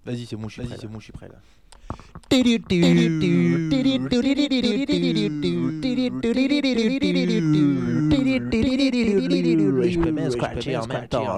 Vas-y, c'est bon, je suis prêt là. Je peux même scratcher en même temps.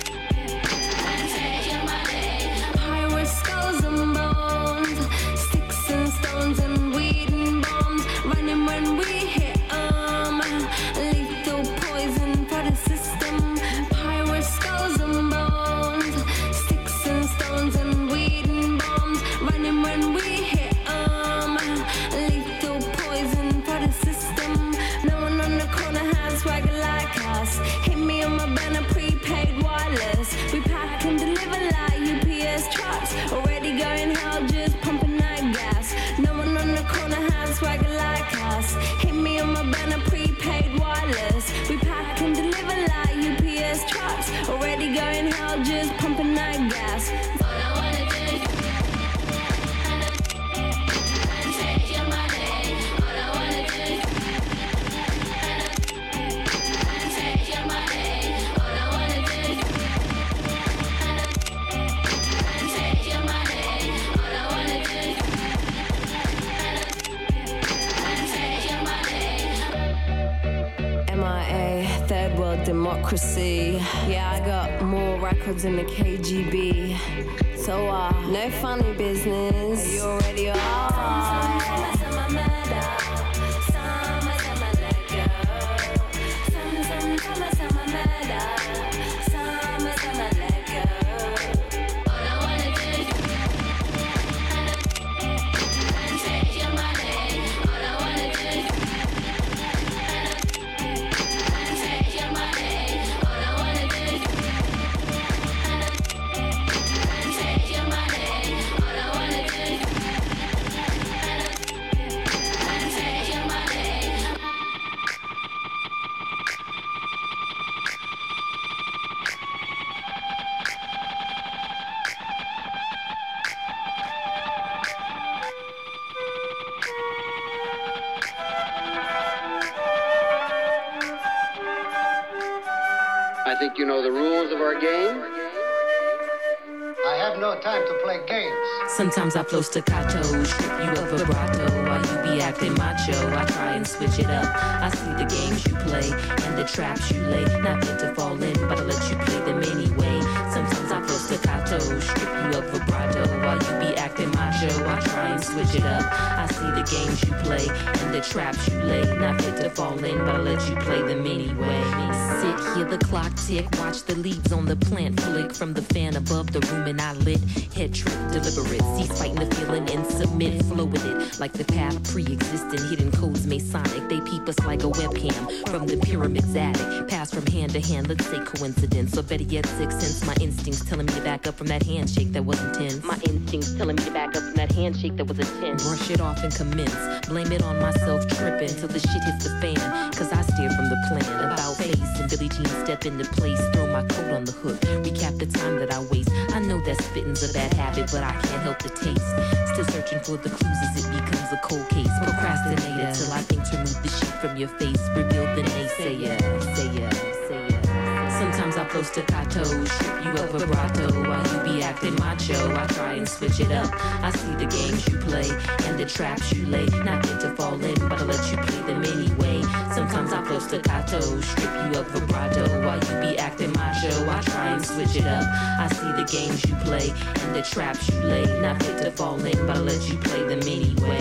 Skulls and bones, sticks democracy. Yeah, I got more records than the KGB. So, no funny business. You already are. I think you know the rules of our game. I have no time to play games. Sometimes I flow staccato, strip you of vibrato while you be acting macho. I try and switch it up. I see the games you play and the traps you lay. Not meant to fall in, but I let you play them anyway. Sometimes I flow staccato, strip you of vibrato while you be acting macho. I try and switch it up. I see the games you play and the traps you lay. Not meant to fall in, but I let you play them anyway. Sit, hear the clock tick, watch the leaves on the plant flick from the fan above the room and I lit. Head trip, deliberate, cease fighting the feeling and submit, flow with it like the path pre-existing, hidden codes Masonic. They peep us like a webcam from the pyramid's attic, pass from hand to hand. Let's say coincidence, or better yet, sixth sense. My instincts telling me to back up from that handshake that wasn't tense. My instincts telling me to back up from that handshake that was a 10. Brush it off and commence, blame it on myself tripping till the shit hits the fan. Cause I steer from the plan, about face and Billie Jean step into place, throw my coat on the hook, recap the time that I waste. I know that spitting's a bad habit, but I can't help the taste. Still searching for the clues as it becomes a cold case. Procrastinator till I think to remove the sheet from your face, reveal the naysayer. Sometimes I flow staccato, strip you of vibrato while you be acting macho. I try and switch it up. I see the games you play and the traps you lay. Not meant to fall in, but I let you play them anyway. Sometimes I flow staccato, strip you of vibrato while you be acting macho. I try and switch it up. I see the games you play and the traps you lay. Not meant to fall in, but I let you play them anyway.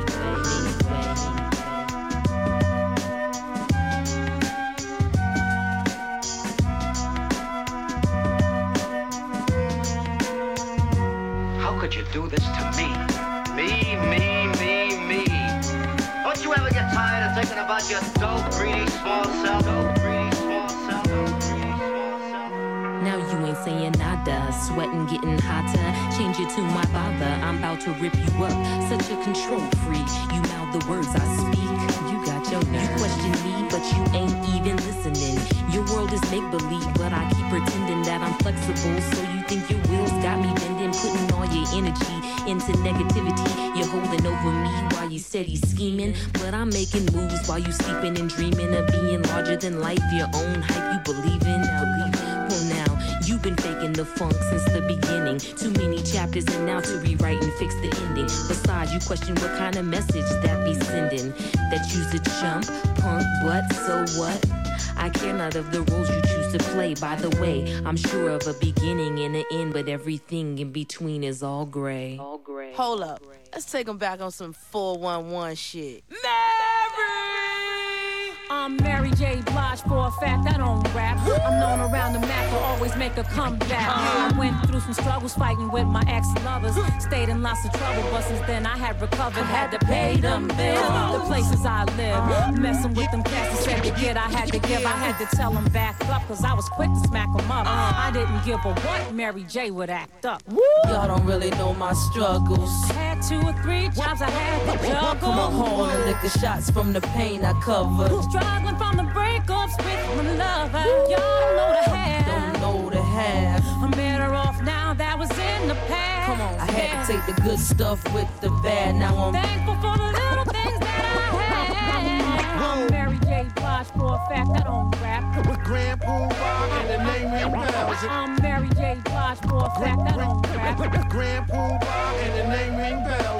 You do this to me. Me. Don't you ever get tired of thinking about your dope, greedy, small self? Now you ain't saying nada, sweating, getting hotter. Change it to my bother, I'm about to rip you up. Such a control freak, you mouth the words I speak. You got your nerve. You question me, but you ain't even listening. Your world is make-believe, but I keep pretending that I'm flexible. So you think your wheels got me bending, putting all your energy into negativity. You're holding over me while you steady scheming, but I'm making moves while you sleeping and dreaming of being larger than life. Your own hype you believe in. Well now, you've been faking the funk since the beginning. Too many chapters and now to rewrite and fix the ending. Besides, you question what kind of message that be sending. That you's a chump, punk, but so what? I care not of the roles you choose to play. By the way, I'm sure of a beginning and an end, but everything in between is all gray. Hold up. Let's take them back on some 411 shit. I'm Mary J. Blige for a fact, I don't rap. I'm known around the map to always make a comeback. I went through some struggles fighting with my ex-lovers. Stayed in lots of trouble, but since then I had recovered. Had to pay them bills, the places I live. Messing with them cats that said to get, I had to give. I had to tell them back up, cause I was quick to smack them up. I didn't give a what, Mary J would act up. Y'all don't really know my struggles. Had 2 or 3 jobs I had to juggle. Come on, and lick the shots from the pain I covered. Struggling from the breakups with my lover. Y'all know the half. Don't know the half. I'm better off now, that was in the past. Come on, I had to take the good stuff with the bad. Now I'm thankful for the little things that I had. I'm Mary J. Blige for a fact, I don't rap. With Grand Poobah and the name ring bells. I'm Mary J. Blige for a fact, I don't rap. With Grand Poobah and the name ring bells.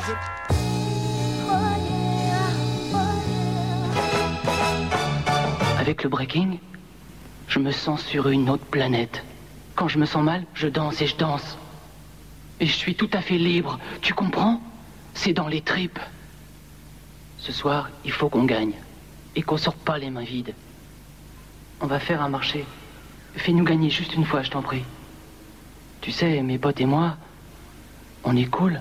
Avec le breaking, Je me sens sur une autre planète. Quand je me sens mal, je danse et je danse. Et je suis tout à fait libre, tu comprends? C'est dans les tripes. Ce soir, il faut qu'on gagne. Et qu'on sorte pas les mains vides. On va faire un marché. Fais-nous gagner juste une fois, je t'en prie. Tu sais, mes potes et moi, on est cool.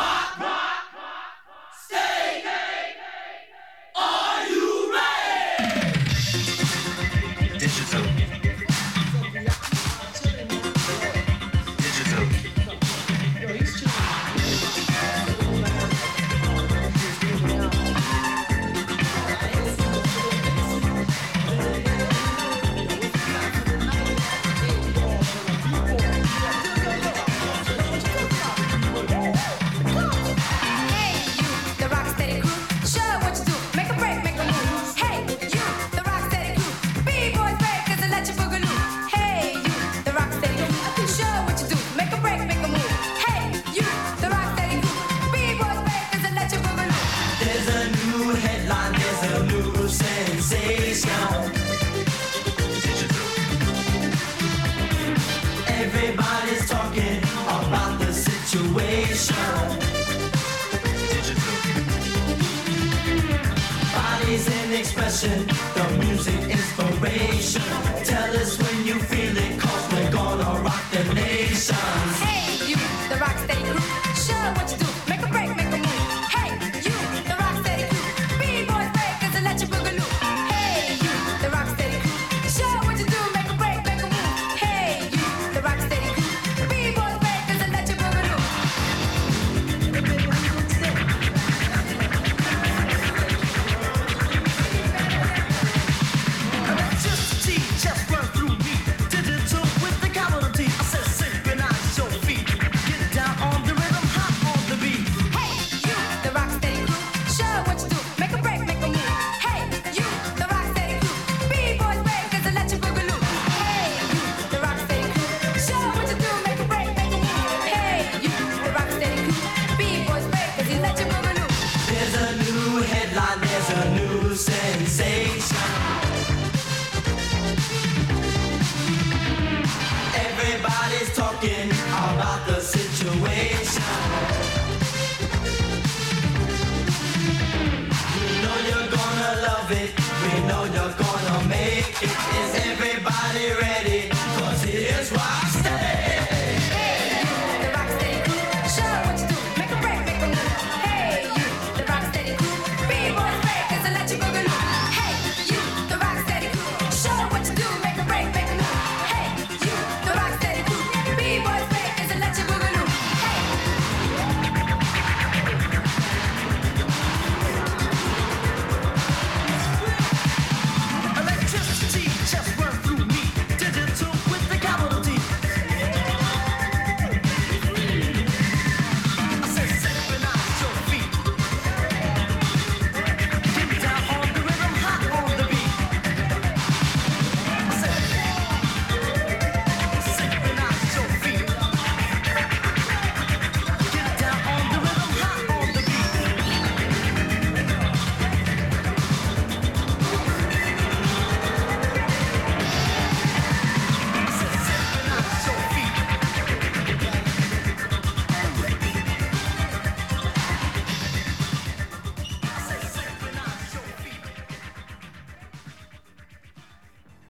Everybody's talking about the situation. Bodies in expression, the music inspiration. Tell us when you feel it, 'cause we're gonna rock the nation. Hey, you, the Rocksteady crew, show what you do.